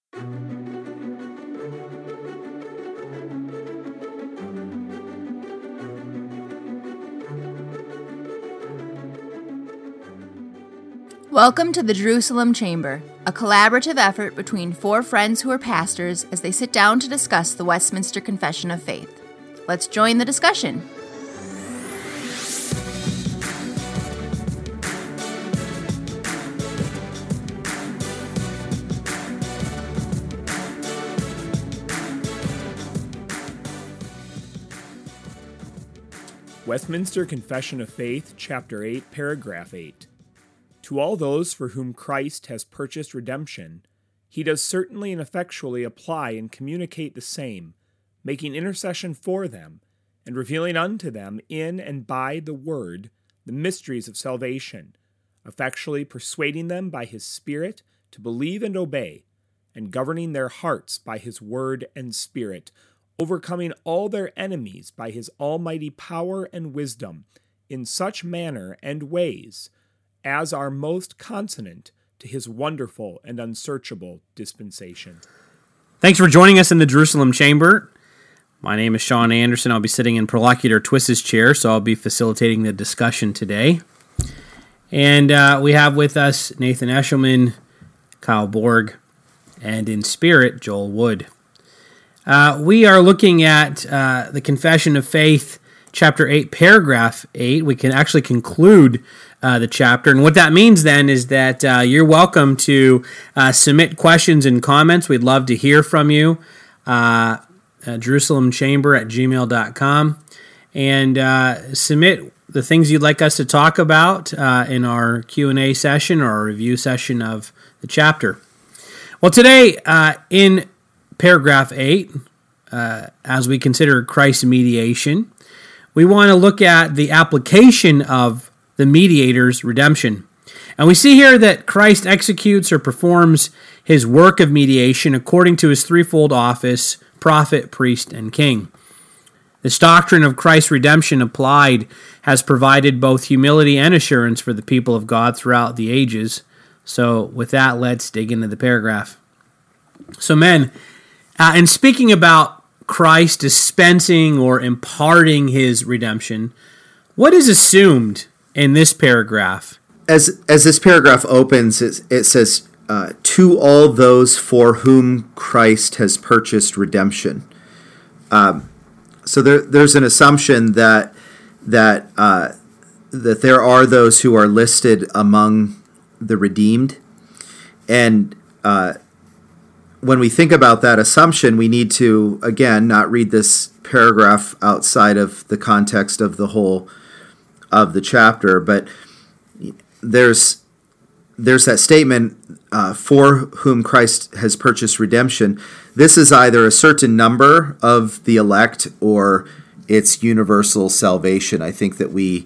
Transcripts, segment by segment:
Welcome to the Jerusalem Chamber, a collaborative effort between four friends who are pastors as they sit down to discuss the Westminster Confession of Faith. Let's join the discussion. Westminster Confession of Faith, Chapter 8, Paragraph 8. To all those for whom Christ has purchased redemption, he does certainly and effectually apply and communicate the same, making intercession for them, and revealing unto them in and by the word the mysteries of salvation, effectually persuading them by his Spirit to believe and obey, and governing their hearts by his word and Spirit, overcoming all their enemies by his almighty power and wisdom, in such manner and ways as are most consonant to his wonderful and unsearchable dispensation. Thanks for joining us in the Jerusalem Chamber. My name is Sean Anderson. I'll be sitting in Prolocutor Twist's chair, so I'll be facilitating the discussion today. And we have with us Nathan Eshelman, Kyle Borg, and in spirit, Joel Wood. We are looking at the Confession of Faith, Chapter 8, Paragraph 8. We can actually conclude the chapter. And what that means then is that you're welcome to submit questions and comments. We'd love to hear from you. JerusalemChamber@gmail.com. And submit the things you'd like us to talk about in our Q&A session or our review session of the chapter. Well, today in Paragraph 8, as we consider Christ's mediation, we want to look at the application of the mediator's redemption. And we see here that Christ executes or performs his work of mediation according to his threefold office: prophet, priest, and king. This doctrine of Christ's redemption applied has provided both humility and assurance for the people of God throughout the ages. So with that, let's dig into the paragraph. So men, in speaking about Christ dispensing or imparting his redemption, what is assumed in this paragraph? As this paragraph opens, it says, to all those for whom Christ has purchased redemption. So there's an assumption that there are those who are listed among the redeemed. And when we think about that assumption, we need to, again, not read this paragraph outside of the context of the whole of the chapter, but there's that statement, for whom Christ has purchased redemption. This is either a certain number of the elect or it's universal salvation. I think that we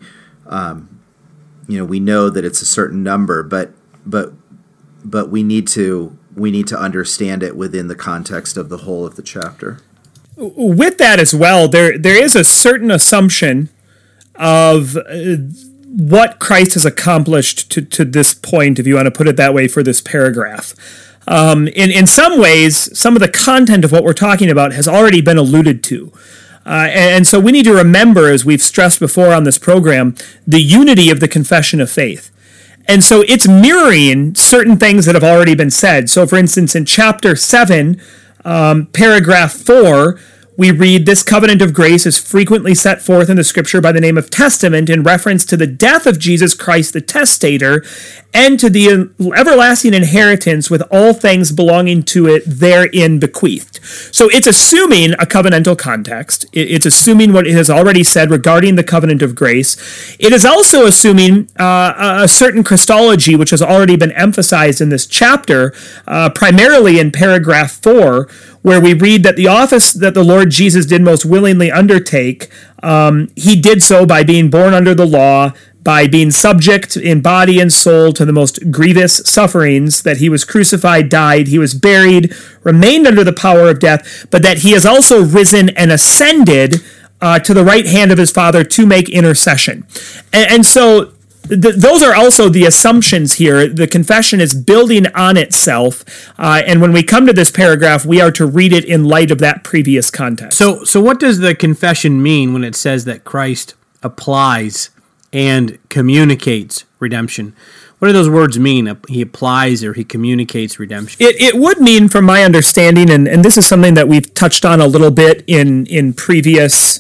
know that it's a certain number, but we need to understand it within the context of the whole of the chapter. With that as well, there is a certain assumption of what Christ has accomplished to this point, if you want to put it that way, for this paragraph. In some ways, some of the content of what we're talking about has already been alluded to. And so we need to remember, as we've stressed before on this program, the unity of the confession of faith. And so it's mirroring certain things that have already been said. So, for instance, in chapter 7, paragraph 4, we read, "This covenant of grace is frequently set forth in the Scripture by the name of testament in reference to the death of Jesus Christ, the testator, and to the everlasting inheritance with all things belonging to it therein bequeathed." So it's assuming a covenantal context. It's assuming what it has already said regarding the covenant of grace. It is also assuming a certain Christology, which has already been emphasized in this chapter, primarily in paragraph 4, where we read that the office that the Lord Jesus did most willingly undertake, he did so by being born under the law, by being subject in body and soul to the most grievous sufferings, that he was crucified, died, he was buried, remained under the power of death, but that he has also risen and ascended to the right hand of his Father to make intercession. And so those are also the assumptions here. The confession is building on itself, and when we come to this paragraph, we are to read it in light of that previous context. So what does the confession mean when it says that Christ applies and communicates redemption? What do those words mean? He applies or he communicates redemption? It would mean, from my understanding, and this is something that we've touched on a little bit in previous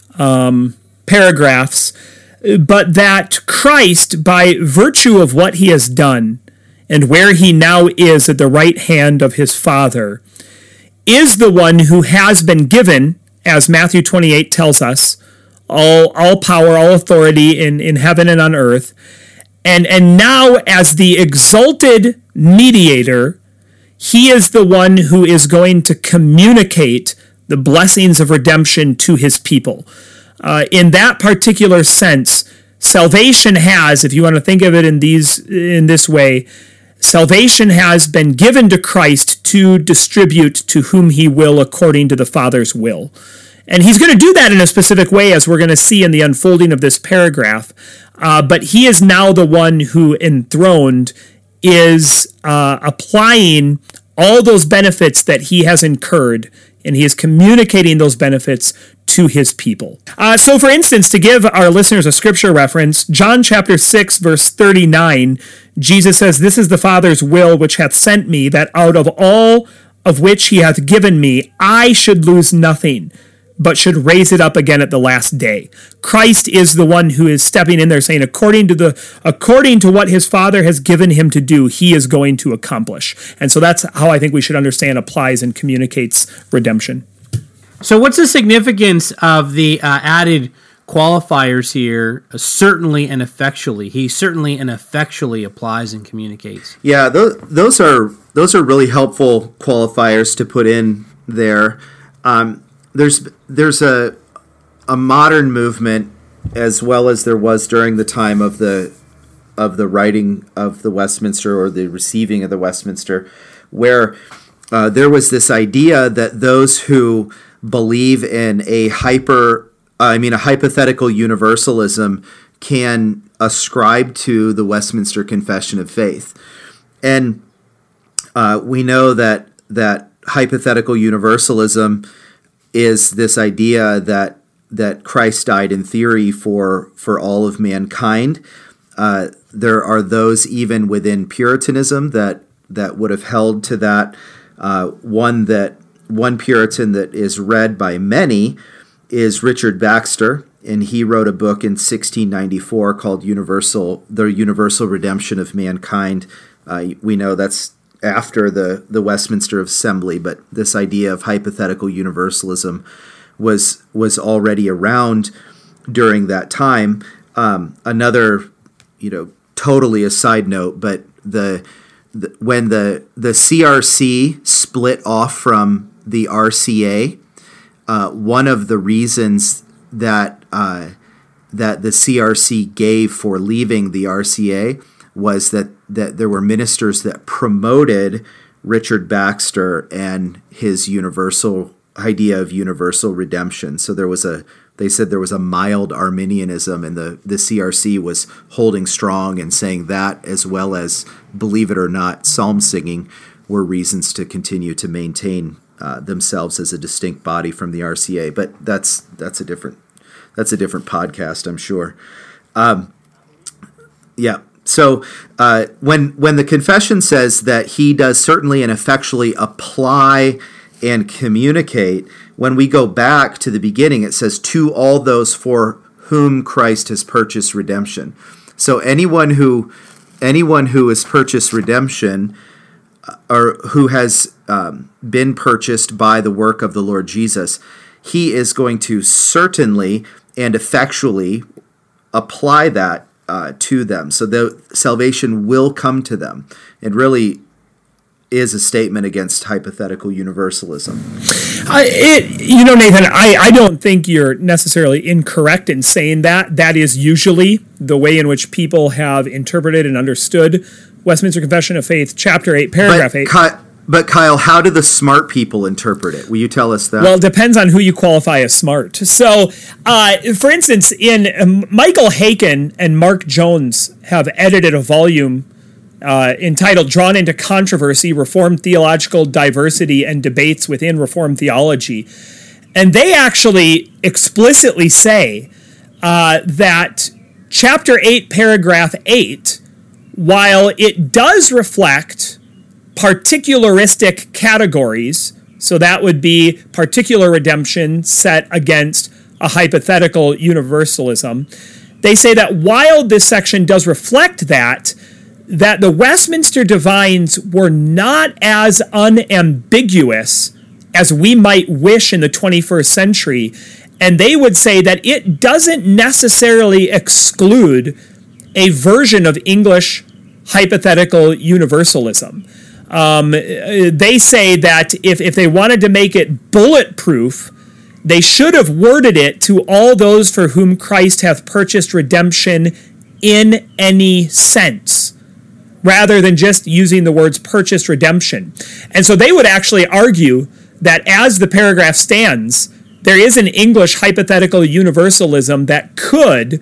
paragraphs, but that Christ, by virtue of what he has done and where he now is at the right hand of his Father, is the one who has been given, as Matthew 28 tells us, all power, all authority in heaven and on earth. And now, as the exalted mediator, he is the one who is going to communicate the blessings of redemption to his people. In that particular sense, salvation has, if you want to think of it in this way, salvation has been given to Christ to distribute to whom he will according to the Father's will. And he's going to do that in a specific way, as we're going to see in the unfolding of this paragraph. But he is now the one who, enthroned, is applying all those benefits that he has incurred, and he is communicating those benefits to his people. So, for instance, to give our listeners a scripture reference, John chapter 6, verse 39, Jesus says, "This is the Father's will which hath sent me, that out of all of which he hath given me, I should lose nothing, but should raise it up again at the last day." Christ is the one who is stepping in there saying, according to what his Father has given him to do, he is going to accomplish. And so that's how I think we should understand applies and communicates redemption. So what's the significance of the added qualifiers here, certainly and effectually? He certainly and effectually applies and communicates. Yeah, those are really helpful qualifiers to put in there. There's a modern movement, as well as there was during the time of the writing of the Westminster, or the receiving of the Westminster, where there was this idea that those who believe in a hypothetical universalism can ascribe to the Westminster Confession of Faith. And we know that hypothetical universalism is this idea that Christ died in theory for all of mankind. There are those even within Puritanism that would have held to that. One Puritan that is read by many is Richard Baxter, and he wrote a book in 1694 called The Universal Redemption of Mankind. We know that's after the Westminster Assembly, but this idea of hypothetical universalism was already around during that time. Another, totally a side note, but when the CRC split off from the RCA, one of the reasons that the CRC gave for leaving the RCA was that there were ministers that promoted Richard Baxter and his universal idea of universal redemption. So they said there was a mild Arminianism, and the CRC was holding strong and saying that, as well as, believe it or not, psalm singing were reasons to continue to maintain themselves as a distinct body from the RCA. But that's a different podcast, I'm sure. Yeah. So when the confession says that he does certainly and effectually apply and communicate, when we go back to the beginning, it says, to all those for whom Christ has purchased redemption. So anyone who has purchased redemption, or who has been purchased by the work of the Lord Jesus, he is going to certainly and effectually apply that to them. So the salvation will come to them. It really is a statement against hypothetical universalism. Nathan, I don't think you're necessarily incorrect in saying that. That is usually the way in which people have interpreted and understood Westminster Confession of Faith, Chapter 8, Paragraph 8. But Kyle, how do the smart people interpret it? Will you tell us that? Well, it depends on who you qualify as smart. So, for instance, in Michael Haykin and Mark Jones have edited a volume entitled Drawn into Controversy, Reformed Theological Diversity and Debates Within Reformed Theology. And they actually explicitly say that Chapter 8, Paragraph 8, while it does reflect particularistic categories, so that would be particular redemption set against a hypothetical universalism, they say that while this section does reflect that the Westminster divines were not as unambiguous as we might wish in the 21st century, and they would say that it doesn't necessarily exclude a version of English hypothetical universalism. They say that if they wanted to make it bulletproof, they should have worded it to all those for whom Christ hath purchased redemption in any sense, rather than just using the words purchased redemption. And so they would actually argue that as the paragraph stands, there is an English hypothetical universalism that could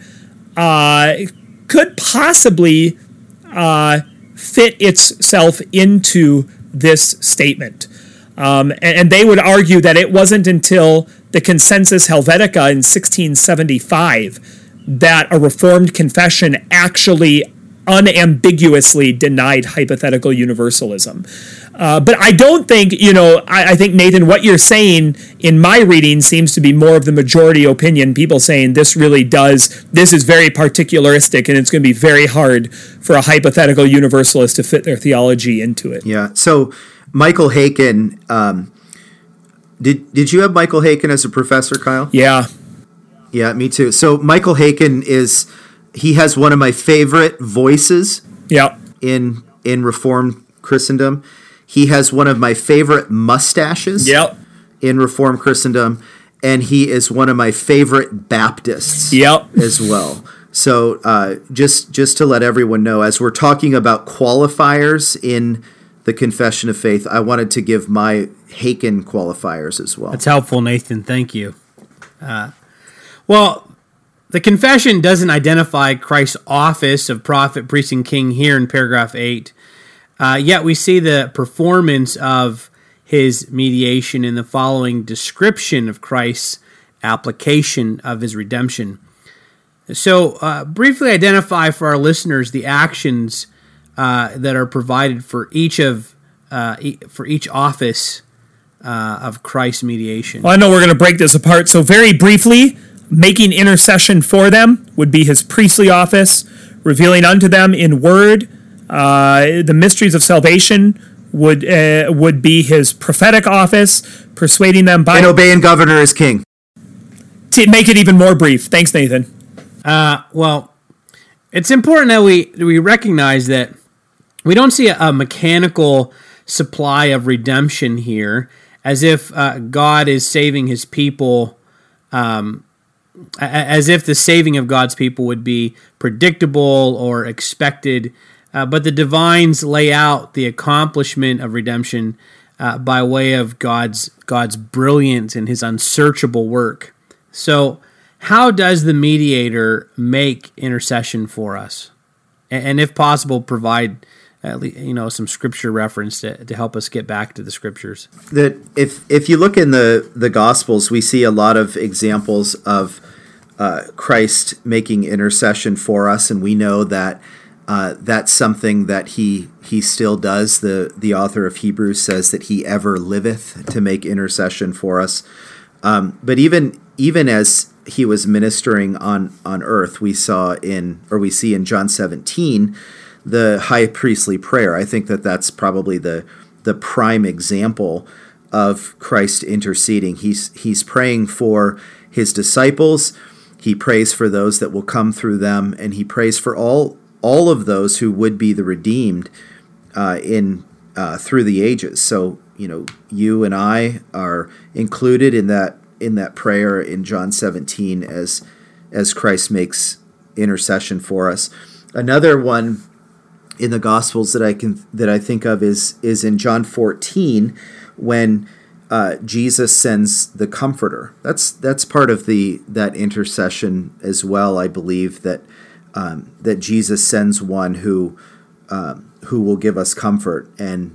possibly fit itself into this statement. And they would argue that it wasn't until the Consensus Helvetica in 1675 that a Reformed confession actually unambiguously denied hypothetical universalism. But I don't think, I think, Nathan, what you're saying in my reading seems to be more of the majority opinion, people saying this is very particularistic and it's going to be very hard for a hypothetical universalist to fit their theology into it. Yeah. So Michael Haykin, did you have Michael Haykin as a professor, Kyle? Yeah. Yeah, me too. So Michael Haykin he has one of my favorite voices in Reformed Christendom. He has one of my favorite mustaches in Reformed Christendom, and he is one of my favorite Baptists as well. So just to let everyone know, as we're talking about qualifiers in the Confession of Faith, I wanted to give my Haykin qualifiers as well. That's helpful, Nathan. Thank you. Well, the confession doesn't identify Christ's office of prophet, priest, and king here in paragraph 8. Yet we see the performance of his mediation in the following description of Christ's application of his redemption. So briefly identify for our listeners the actions that are provided for each office of Christ's mediation. Well, I know we're going to break this apart. So very briefly, making intercession for them would be his priestly office, revealing unto them in word the mysteries of salvation would be his prophetic office, persuading them by... And obeying governor as king. To make it even more brief. Thanks, Nathan. Well, it's important that we recognize that we don't see a mechanical supply of redemption here, as if God is saving his people, as if the saving of God's people would be predictable or expected. But the divines lay out the accomplishment of redemption by way of God's brilliance and his unsearchable work. So how does the mediator make intercession for us? And if possible, provide some scripture reference to help us get back to the scriptures. That if you look in the Gospels, we see a lot of examples of Christ making intercession for us, and we know that that's something that he still does. The author of Hebrews says that he ever liveth to make intercession for us. But even as he was ministering on earth, we see in John 17 the high priestly prayer. I think that's probably the prime example of Christ interceding. He's praying for his disciples. He prays for those that will come through them, and he prays for all of those who would be the redeemed through the ages. So you and I are included in that prayer in John 17 as Christ makes intercession for us. Another one in the Gospels that I think of is in John 14 when Jesus sends the Comforter. That's part of that intercession as well. I believe that Jesus sends one who will give us comfort, and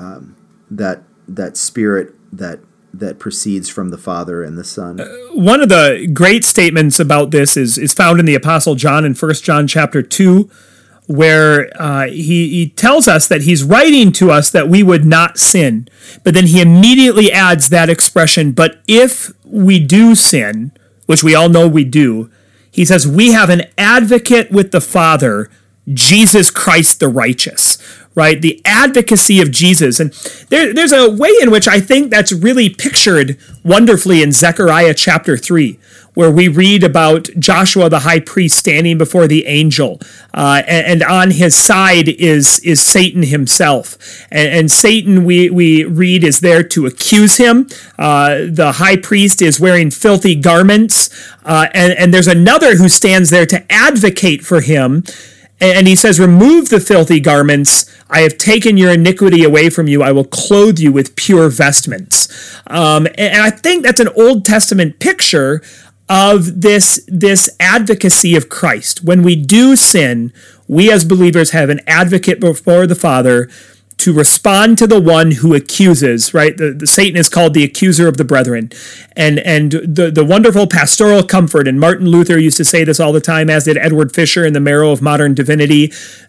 that Spirit that proceeds from the Father and the Son. One of the great statements about this is found in the Apostle John in 1 John chapter 2, where he tells us that he's writing to us that we would not sin. But then he immediately adds that expression, but if we do sin, which we all know we do, he says, we have an advocate with the Father, Jesus Christ the righteous, right? The advocacy of Jesus. And there's a way in which I think that's really pictured wonderfully in Zechariah chapter 3, where we read about Joshua the high priest standing before the angel, and on his side is Satan himself. And Satan, we read, is there to accuse him. The high priest is wearing filthy garments, and there's another who stands there to advocate for him. And he says, remove the filthy garments. I have taken your iniquity away from you. I will clothe you with pure vestments. And I think that's an Old Testament picture of this advocacy of Christ. When we do sin, we as believers have an advocate before the Father to respond to the one who accuses, right? The Satan is called the accuser of the brethren. And the wonderful pastoral comfort, and Martin Luther used to say this all the time, as did Edward Fisher in The Marrow of Modern Divinity.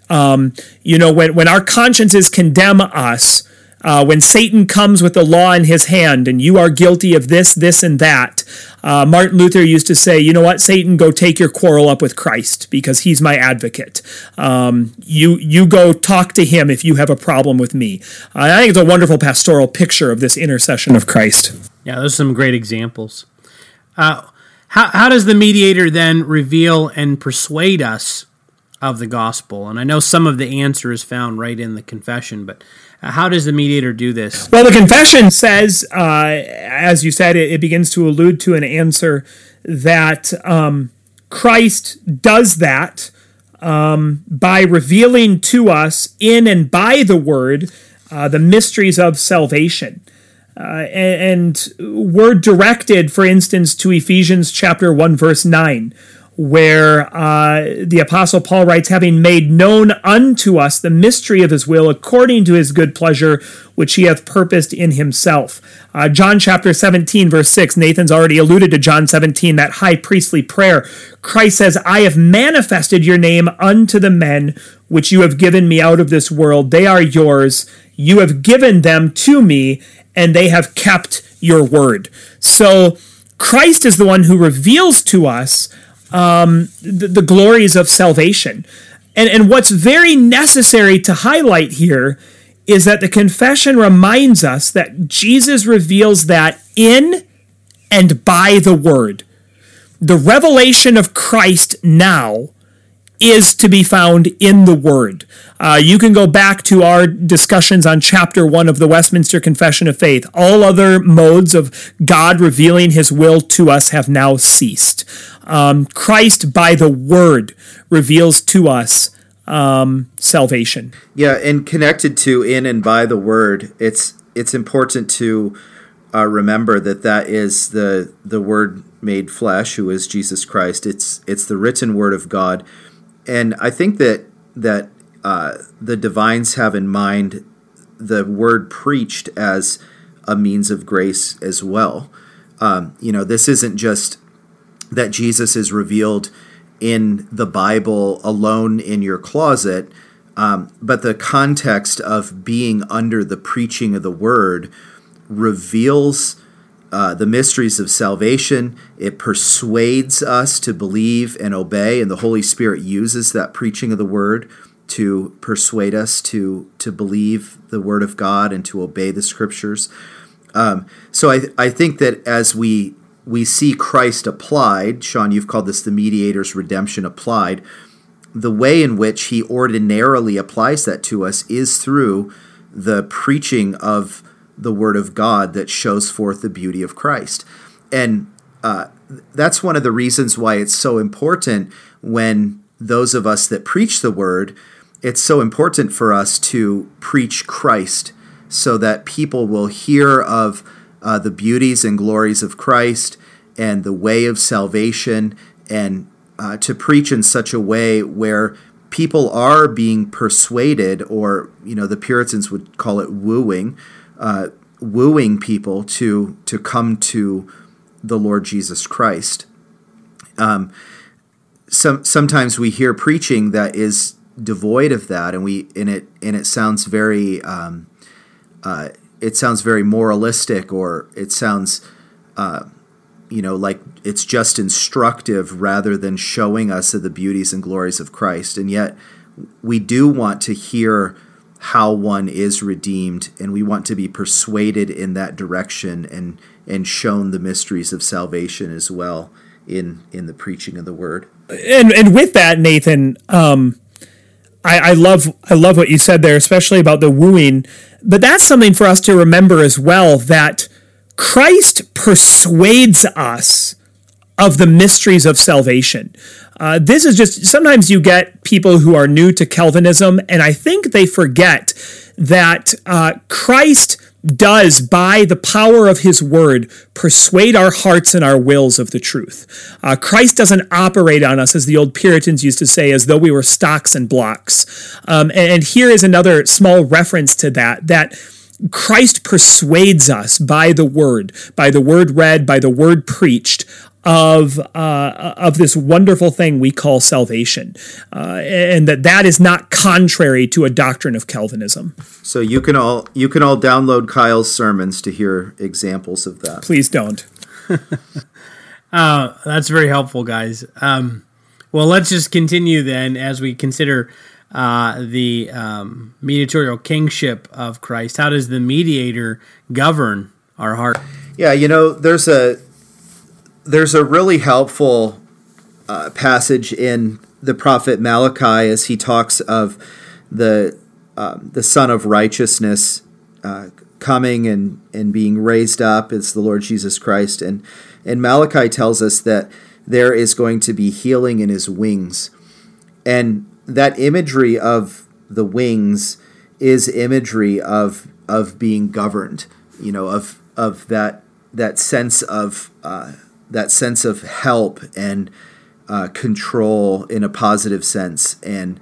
When our consciences condemn us, when Satan comes with the law in his hand and you are guilty of this, and that, Martin Luther used to say, you know what, Satan, go take your quarrel up with Christ because he's my advocate. You go talk to him if you have a problem with me. I think it's a wonderful pastoral picture of this intercession of Christ. Yeah, those are some great examples. How does the mediator then reveal and persuade us of the gospel? And I know some of the answer is found right in the confession, but how does the mediator do this? Well, the confession says, as you said, it begins to allude to an answer that Christ does that by revealing to us in and by the Word the mysteries of salvation. And we're directed, for instance, to Ephesians chapter 1, verse 9, where the Apostle Paul writes, having made known unto us the mystery of his will according to his good pleasure, which he hath purposed in himself. John chapter 17, verse 6, Nathan's already alluded to John 17, that high priestly prayer. Christ says, I have manifested your name unto the men which you have given me out of this world. They are yours. You have given them to me, and they have kept your word. So Christ is the one who reveals to us the glories of salvation. And what's very necessary to highlight here is that the confession reminds us that Jesus reveals that in and by the Word. The revelation of Christ now is to be found in the Word. You can go back to our discussions on chapter 1 of the Westminster Confession of Faith. All other modes of God revealing his will to us have now ceased. Christ, by the Word, reveals to us salvation. Yeah, and connected to in and by the Word, it's important to remember that is the Word made flesh, who is Jesus Christ. It's the written Word of God. And I think that the divines have in mind the word preached as a means of grace as well. This isn't just that Jesus is revealed in the Bible alone in your closet, but the context of being under the preaching of the word reveals the mysteries of salvation. It persuades us to believe and obey, and the Holy Spirit uses that preaching of the Word to persuade us to believe the Word of God and to obey the Scriptures. So I think that as we see Christ applied, Sean, you've called this the mediator's redemption applied, the way in which he ordinarily applies that to us is through the preaching of the Word of God that shows forth the beauty of Christ. And that's one of the reasons why it's so important when those of us that preach the Word, it's so important for us to preach Christ so that people will hear of the beauties and glories of Christ and the way of salvation, and to preach in such a way where people are being persuaded, or the Puritans would call it wooing people to come to the Lord Jesus Christ. Sometimes we hear preaching that is devoid of that, and it sounds very moralistic, or it sounds like it's just instructive rather than showing us of the beauties and glories of Christ. And yet we do want to hear how one is redeemed, and we want to be persuaded in that direction and shown the mysteries of salvation as well in the preaching of the word. And with that, Nathan, I love what you said there, especially about the wooing. But that's something for us to remember as well, that Christ persuades us of the mysteries of salvation. This is just, sometimes you get people who are new to Calvinism, and I think they forget that Christ does, by the power of his word, persuade our hearts and our wills of the truth. Christ doesn't operate on us, as the old Puritans used to say, as though we were stocks and blocks. And here is another small reference to that Christ persuades us by the word read, by the word preached, of this wonderful thing we call salvation, and that is not contrary to a doctrine of Calvinism. So you can all download Kyle's sermons to hear examples of that. Please don't. That's very helpful, guys. Well, let's just continue then as we consider the mediatorial kingship of Christ. How does the mediator govern our heart? Yeah, there's a really helpful passage in the prophet Malachi as he talks of the Son of Righteousness coming and being raised up as the Lord Jesus Christ. And Malachi tells us that there is going to be healing in his wings. And that imagery of the wings is imagery of being governed, of that sense of help and control in a positive sense, and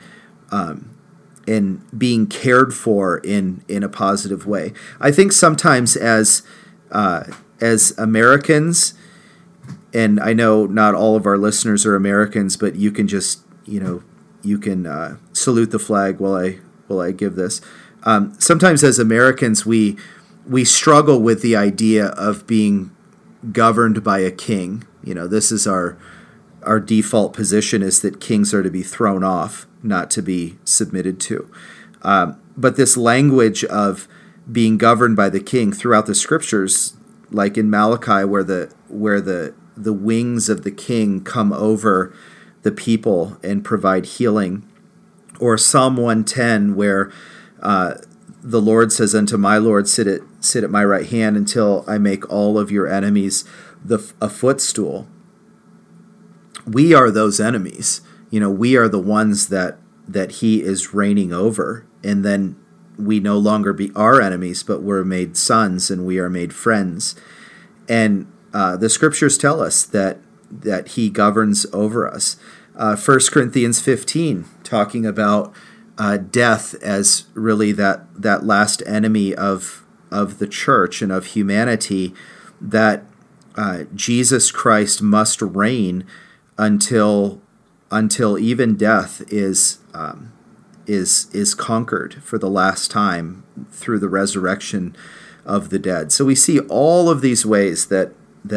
being cared for in a positive way. I think sometimes as Americans, and I know not all of our listeners are Americans, but you can just you can salute the flag while I give this. Sometimes as Americans we struggle with the idea of being governed by a king. This is our default position, is that kings are to be thrown off, not to be submitted to. But this language of being governed by the king throughout the scriptures, like in Malachi, where the wings of the king come over the people and provide healing, or Psalm 110, where the Lord says unto my Lord, sit at my right hand until I make all of your enemies a footstool. We are those enemies. We are the ones that he is reigning over, and then we no longer be our enemies, but we're made sons and we are made friends. And the scriptures tell us that he governs over us. 1 Corinthians 15, talking about death as really that last enemy of the church and of humanity, that Jesus Christ must reign until even death is conquered for the last time through the resurrection of the dead. So we see all of these ways that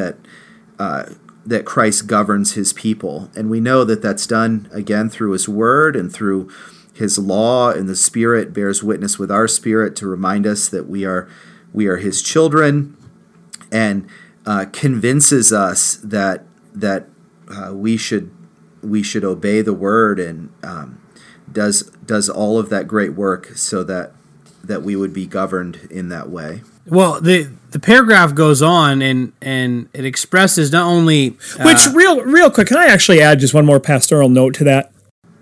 Christ governs his people, and we know that that's done again through his word and through his law, and the Spirit bears witness with our spirit to remind us that we are his children, and convinces us that we should obey the word, and does all of that great work so that we would be governed in that way. Well, the paragraph goes on and it expresses not only which real quick, can I actually add just one more pastoral note to that?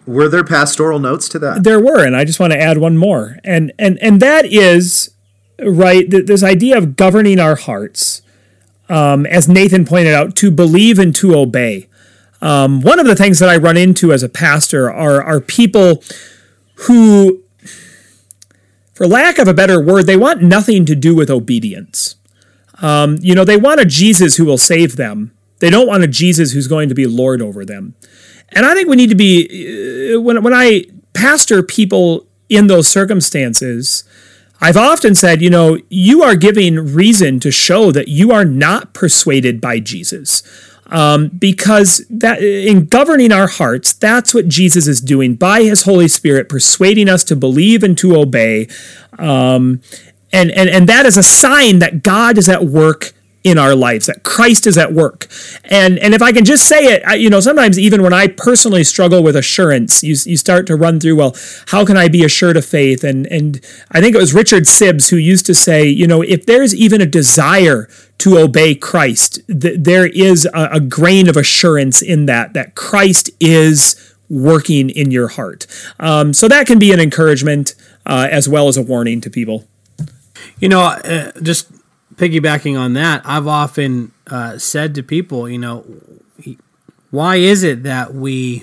Were there pastoral notes to that? There were, and I just want to add one more. And that is, right, this idea of governing our hearts, as Nathan pointed out, to believe and to obey. One of the things that I run into as a pastor are people who, for lack of a better word, they want nothing to do with obedience. They want a Jesus who will save them. They don't want a Jesus who's going to be Lord over them. And I think we need to be, when I pastor people in those circumstances, I've often said, you are giving reason to show that you are not persuaded by Jesus. Because that in governing our hearts, that's what Jesus is doing by his Holy Spirit, persuading us to believe and to obey. And that is a sign that God is at work in our lives, that Christ is at work. And if I can just say it, sometimes even when I personally struggle with assurance, you start to run through, well, how can I be assured of faith? And I think it was Richard Sibbes who used to say, if there's even a desire to obey Christ, there is a grain of assurance in that Christ is working in your heart. So that can be an encouragement as well as a warning to people. Just piggybacking on that, I've often said to people, why is it that we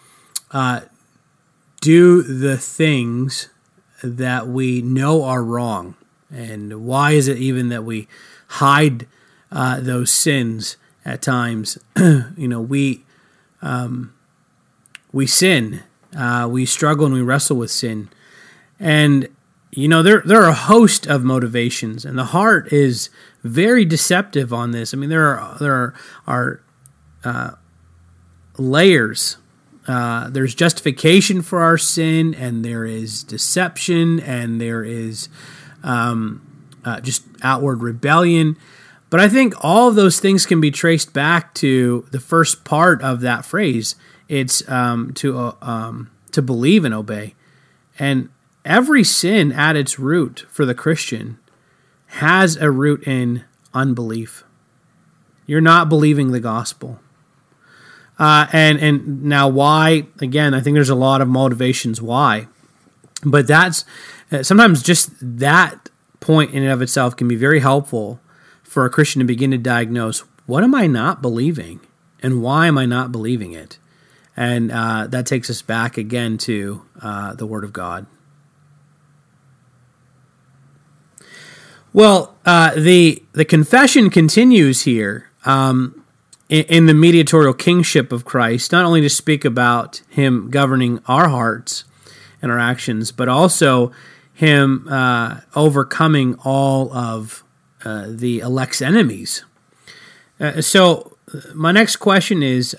do the things that we know are wrong? And why is it even that we hide those sins at times? We sin, we struggle and we wrestle with sin. And there are a host of motivations, and the heart is very deceptive on this. I mean, there are layers. There's justification for our sin, and there is deception, and there is just outward rebellion. But I think all of those things can be traced back to the first part of that phrase. It's to believe and obey, and every sin at its root for the Christian has a root in unbelief. You're not believing the gospel. And now why? Again, I think there's a lot of motivations why. But that's sometimes just that point in and of itself can be very helpful for a Christian to begin to diagnose, what am I not believing? And why am I not believing it? And that takes us back again to the Word of God. Well, the confession continues here in the mediatorial kingship of Christ, not only to speak about him governing our hearts and our actions, but also him overcoming all of the elect's enemies. So my next question is,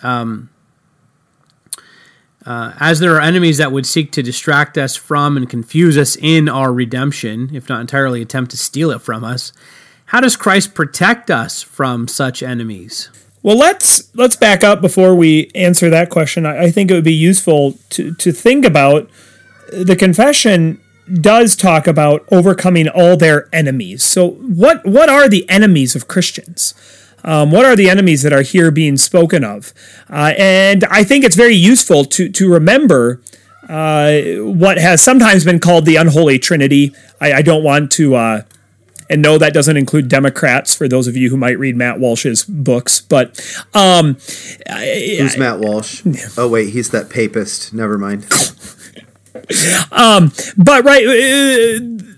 as there are enemies that would seek to distract us from and confuse us in our redemption, if not entirely attempt to steal it from us, how does Christ protect us from such enemies? Well, let's back up before we answer that question. I think it would be useful to think about the confession does talk about overcoming all their enemies. So what are the enemies of Christians? What are the enemies that are here being spoken of? And I think it's very useful to remember what has sometimes been called the unholy trinity. I don't want to, and no, that doesn't include Democrats, for those of you who might read Matt Walsh's books. But who's Matt Walsh? Oh, wait, he's that papist. Never mind. But right...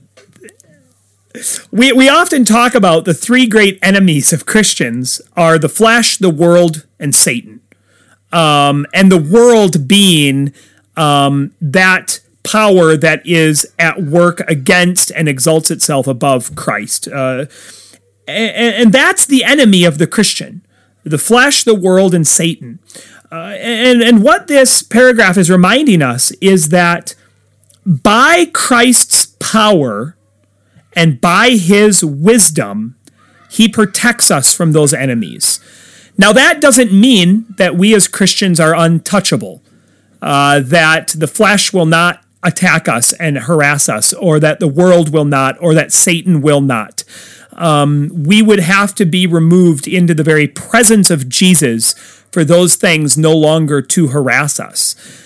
We often talk about the three great enemies of Christians are the flesh, the world, and Satan. And the world being that power that is at work against and exalts itself above Christ. And that's the enemy of the Christian, the flesh, the world, and Satan. And what this paragraph is reminding us is that by Christ's power and by his wisdom, he protects us from those enemies. Now, that doesn't mean that we as Christians are untouchable, that the flesh will not attack us and harass us, or that the world will not, or that Satan will not. We would have to be removed into the very presence of Jesus for those things no longer to harass us.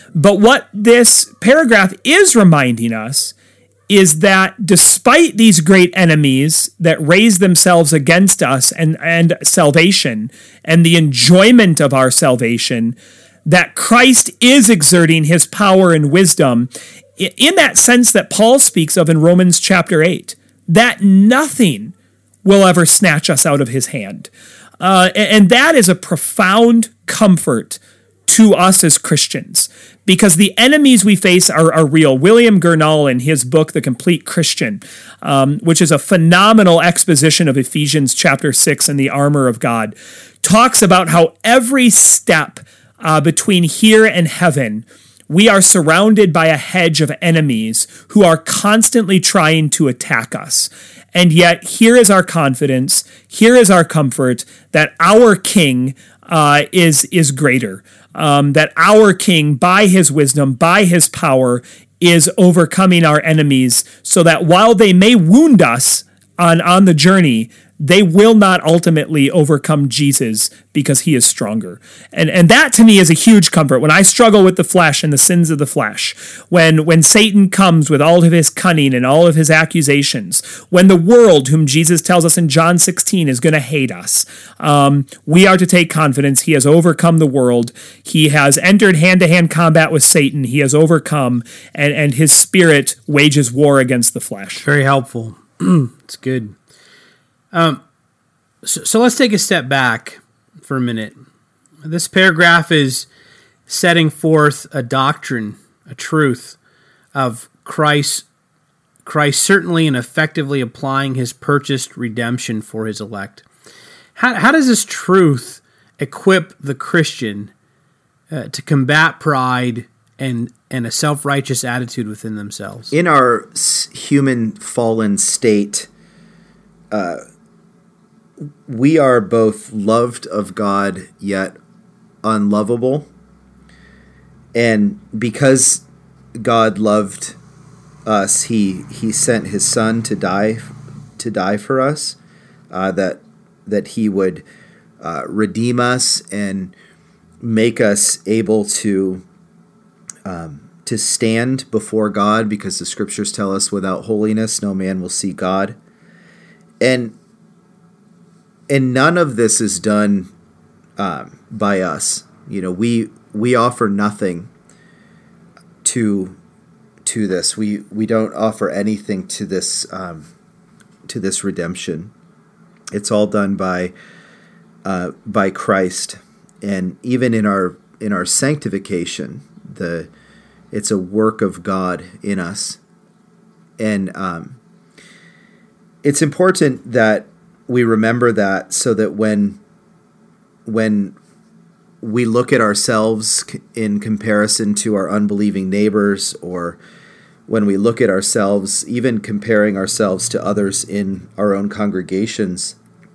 But what this paragraph is reminding us is that despite these great enemies that raise themselves against us and salvation and the enjoyment of our salvation, that Christ is exerting his power and wisdom in that sense that Paul speaks of in Romans chapter 8, that nothing will ever snatch us out of his hand. And that is a profound comfort to us as Christians, because the enemies we face are real. William Gurnall, in his book, The Complete Christian, which is a phenomenal exposition of Ephesians chapter 6 and the armor of God, talks about how every step between here and heaven, we are surrounded by a hedge of enemies who are constantly trying to attack us. And yet, here is our confidence, here is our comfort that our King is greater, that our King, by his wisdom, by his power, is overcoming our enemies, so that while they may wound us on the journey, they will not ultimately overcome Jesus because he is stronger. And that to me is a huge comfort. When I struggle with the flesh and the sins of the flesh, when Satan comes with all of his cunning and all of his accusations, when the world, whom Jesus tells us in John 16, is going to hate us, we are to take confidence. He has overcome the world. He has entered hand-to-hand combat with Satan. He has overcome, and his spirit wages war against the flesh. Very helpful. It's good. So let's take a step back for a minute. This paragraph is setting forth a doctrine, a truth of Christ certainly and effectively applying his purchased redemption for his elect. How does this truth equip the Christian to combat pride and a self-righteous attitude within themselves? In our human fallen state, we are both loved of God yet unlovable. And because God loved us, he sent his son to die for us, that he would redeem us and make us able to stand before God, because the scriptures tell us without holiness no man will see God. And none of this is done by us. You know, we offer nothing to this. We don't offer anything to this redemption. It's all done by Christ. And even in our sanctification, it's a work of God in us. And it's important that we remember that, so that when we look at ourselves in comparison to our unbelieving neighbors, or when we look at ourselves, even comparing ourselves to others in our own congregations,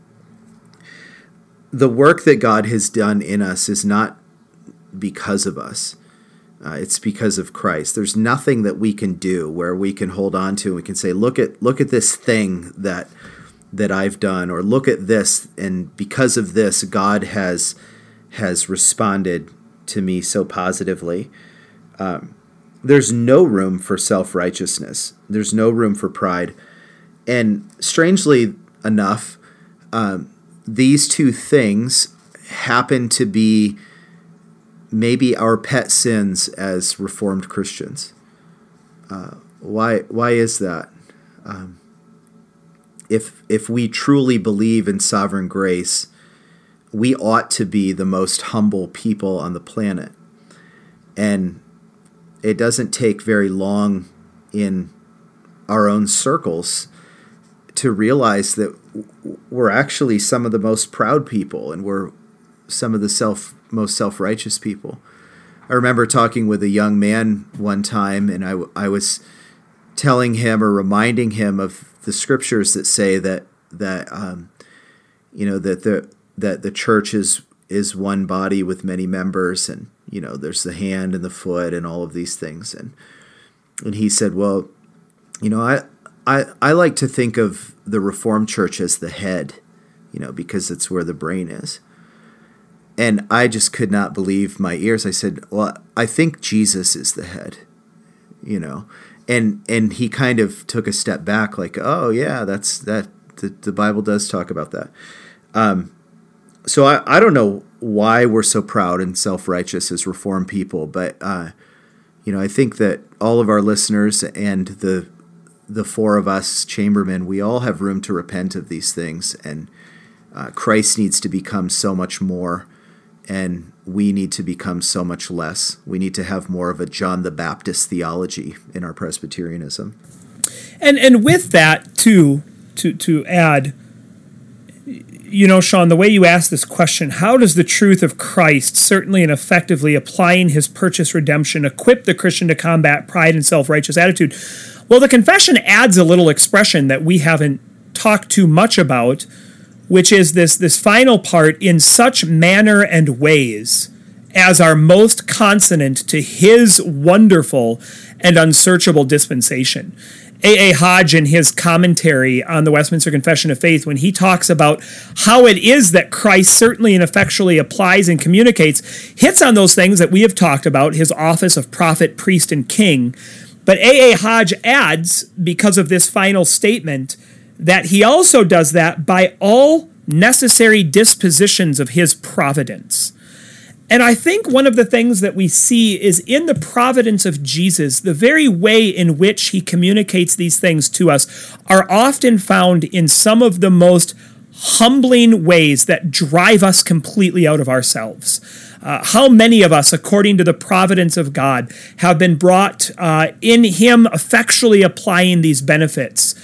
the work that God has done in us is not because of us. It's because of Christ. There's nothing that we can do where we can hold on to and we can say, look at this thing that I've done, or look at this, and because of this, God has responded to me so positively. There's no room for self-righteousness. There's no room for pride. And strangely enough, these two things happen to be maybe our pet sins as Reformed Christians. Why is that? If we truly believe in sovereign grace, we ought to be the most humble people on the planet. And it doesn't take very long in our own circles to realize that we're actually some of the most proud people, and we're some of the most self-righteous people. I remember talking with a young man one time, and I was telling him, or reminding him of the scriptures that say that the church is one body with many members, and there's the hand and the foot and all of these things, and he said, well, I like to think of the Reformed Church as the head, because it's where the brain is. And I just could not believe my ears. I said, well, I think Jesus is the head, you know. And he kind of took a step back like, oh, yeah, the Bible does talk about that. So I don't know why we're so proud and self-righteous as Reformed people, but, I think that all of our listeners and the four of us chambermen, we all have room to repent of these things, and Christ needs to become so much more, and we need to become so much less. We need to have more of a John the Baptist theology in our Presbyterianism. And with that, too, to add, Sean, the way you asked this question, how does the truth of Christ, certainly and effectively applying his purchase redemption, equip the Christian to combat pride and self-righteous attitude? Well, the confession adds a little expression that we haven't talked too much about, which is this final part, in such manner and ways as are most consonant to his wonderful and unsearchable dispensation. A. Hodge, in his commentary on the Westminster Confession of Faith, when he talks about how it is that Christ certainly and effectually applies and communicates, hits on those things that we have talked about, his office of prophet, priest, and king. But A. Hodge adds, because of this final statement, that he also does that by all necessary dispositions of his providence. And I think one of the things that we see is in the providence of Jesus, the very way in which he communicates these things to us are often found in some of the most humbling ways that drive us completely out of ourselves. How many of us, according to the providence of God, have been brought in him effectually applying these benefits?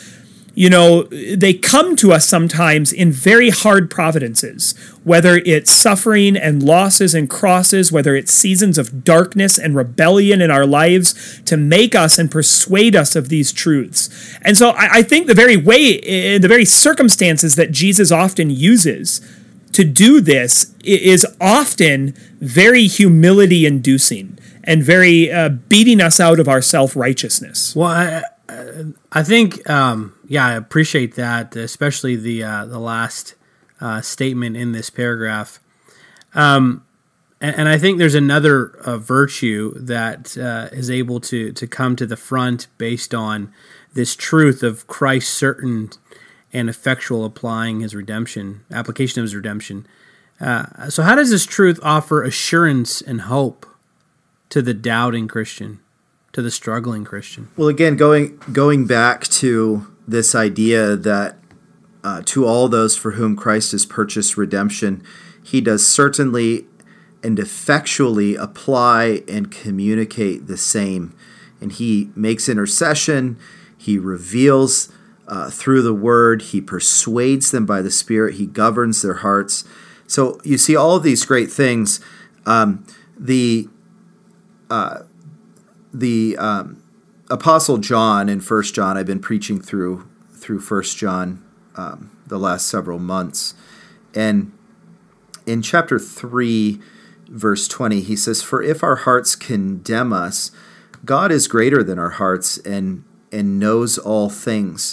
They come to us sometimes in very hard providences, whether it's suffering and losses and crosses, whether it's seasons of darkness and rebellion in our lives, to make us and persuade us of these truths. And so I think the very circumstances that Jesus often uses to do this is often very humility-inducing and very beating us out of our self-righteousness. Well, I think, I appreciate that, especially the last statement in this paragraph. And I think there's another virtue that is able to come to the front based on this truth of Christ's certain and effectual application of his redemption. So how does this truth offer assurance and hope to the doubting Christian, to the struggling Christian? Well, again, going back to this idea that to all those for whom Christ has purchased redemption, he does certainly and effectually apply and communicate the same. And he makes intercession, he reveals through the word, he persuades them by the Spirit, he governs their hearts. So you see all of these great things. The Apostle John in 1 John, I've been preaching through 1 John the last several months. And in chapter 3, verse 20, he says, "For if our hearts condemn us, God is greater than our hearts and knows all things."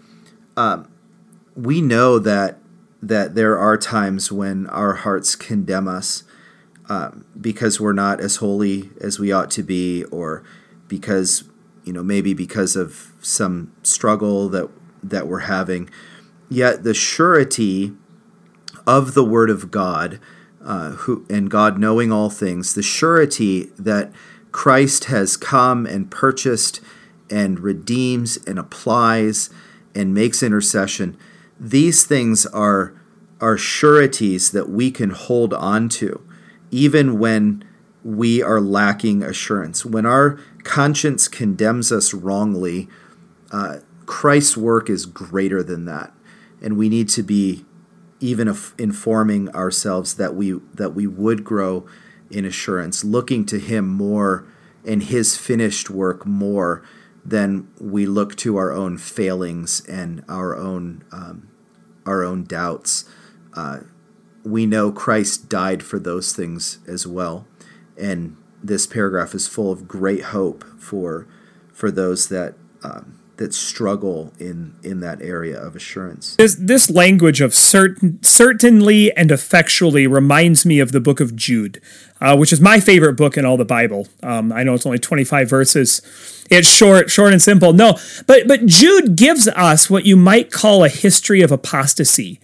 We know that there are times when our hearts condemn us because we're not as holy as we ought to be, or because, maybe because of some struggle that we're having. Yet the surety of the Word of God, and God knowing all things, the surety that Christ has come and purchased and redeems and applies and makes intercession, these things are sureties that we can hold on to, even when we are lacking assurance. When our conscience condemns us wrongly, Christ's work is greater than that. And we need to be even informing ourselves that we would grow in assurance, looking to him more and his finished work more than we look to our own failings and our own doubts. We know Christ died for those things as well, and this paragraph is full of great hope for those that that struggle in that area of assurance. This language of certainly and effectually reminds me of the book of Jude, which is my favorite book in all the Bible. I know it's only 25 verses. It's short and simple. No, but Jude gives us what you might call a history of apostasy.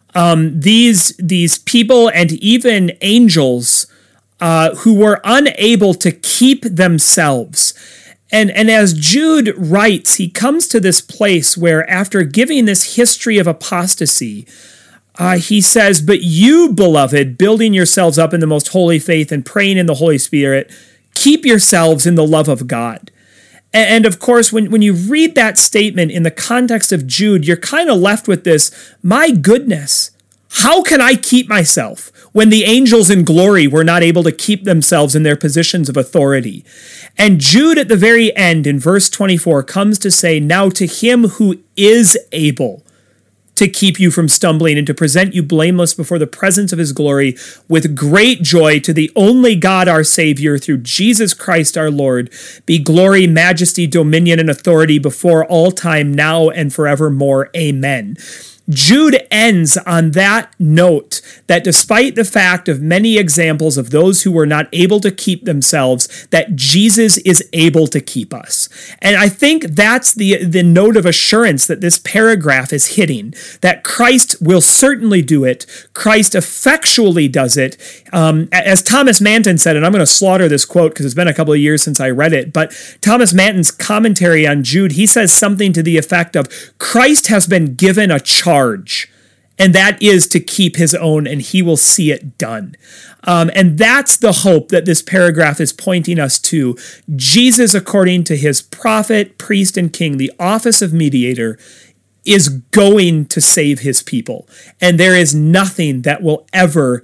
These people and even angels who were unable to keep themselves. And as Jude writes, he comes to this place where after giving this history of apostasy, he says, "But you, beloved, building yourselves up in the most holy faith and praying in the Holy Spirit, keep yourselves in the love of God." And of course, when you read that statement in the context of Jude, you're kind of left with this, my goodness, how can I keep myself when the angels in glory were not able to keep themselves in their positions of authority? And Jude at the very end in verse 24 comes to say, "Now to him who is able to keep you from stumbling and to present you blameless before the presence of his glory with great joy, to the only God our Savior through Jesus Christ our Lord, be glory, majesty, dominion, and authority before all time, now and forevermore. Amen." Jude ends on that note that despite the fact of many examples of those who were not able to keep themselves, that Jesus is able to keep us. And I think that's the note of assurance that this paragraph is hitting, that Christ will certainly do it. Christ effectually does it. As Thomas Manton said, and I'm going to slaughter this quote because it's been a couple of years since I read it, but Thomas Manton's commentary on Jude, he says something to the effect of, Christ has been given a charge, and that is to keep his own, and he will see it done. And that's the hope that this paragraph is pointing us to. Jesus, according to his prophet, priest, and king, the office of mediator, is going to save his people. And there is nothing that will ever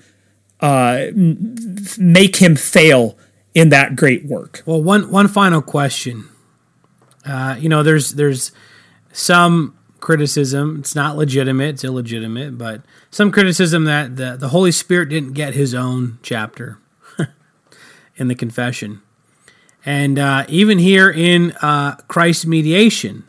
make him fail in that great work. Well, one final question. There's some criticism, it's not legitimate, it's illegitimate, but some criticism that the Holy Spirit didn't get his own chapter in the confession. And even here in Christ's mediation,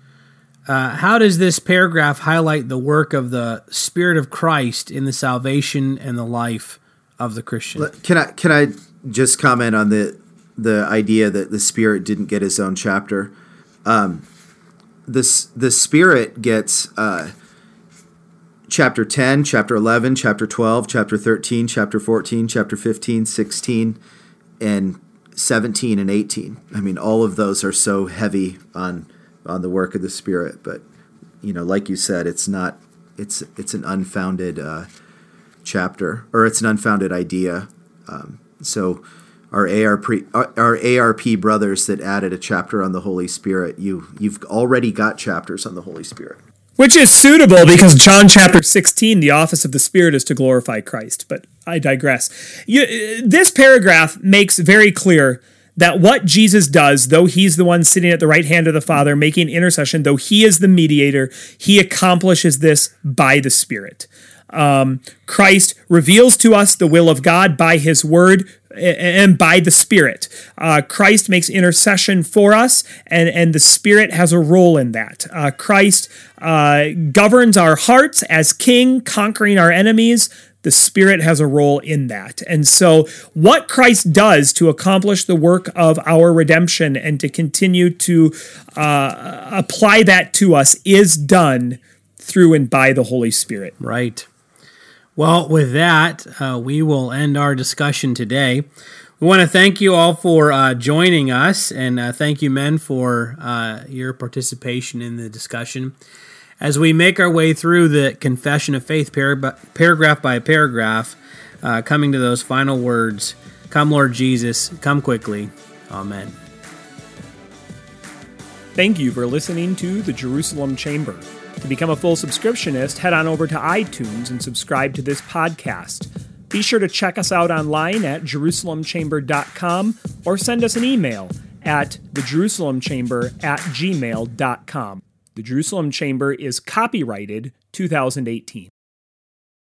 how does this paragraph highlight the work of the Spirit of Christ in the salvation and the life of the Christian? Can I just comment on the idea that the Spirit didn't get his own chapter? The Spirit gets chapter 10, chapter 11, chapter 12, chapter 13, chapter 14, chapter 15, 16, and 17 and 18. I mean, all of those are so heavy on the work of the Spirit. But, like you said, it's not. It's an unfounded chapter, or it's an unfounded idea. So our ARP brothers that added a chapter on the Holy Spirit, you've already got chapters on the Holy Spirit. Which is suitable because John chapter 16, the office of the Spirit is to glorify Christ. But I digress. This paragraph makes very clear that what Jesus does, though he's the one sitting at the right hand of the Father making intercession, though he is the mediator, he accomplishes this by the Spirit. Christ reveals to us the will of God by his word and by the Spirit. Christ makes intercession for us, and the Spirit has a role in that. Christ governs our hearts as king, conquering our enemies. The Spirit has a role in that. And so what Christ does to accomplish the work of our redemption and to continue to apply that to us is done through and by the Holy Spirit. Right. Well, with that, we will end our discussion today. We want to thank you all for joining us, and thank you, men, for your participation in the discussion. As we make our way through the Confession of Faith, paragraph by paragraph, coming to those final words, "Come, Lord Jesus, come quickly. Amen." Thank you for listening to the Jerusalem Chamber. To become a full subscriptionist, head on over to iTunes and subscribe to this podcast. Be sure to check us out online at JerusalemChamber.com or send us an email at thejerusalemchamber@gmail.com. The Jerusalem Chamber is copyrighted 2018.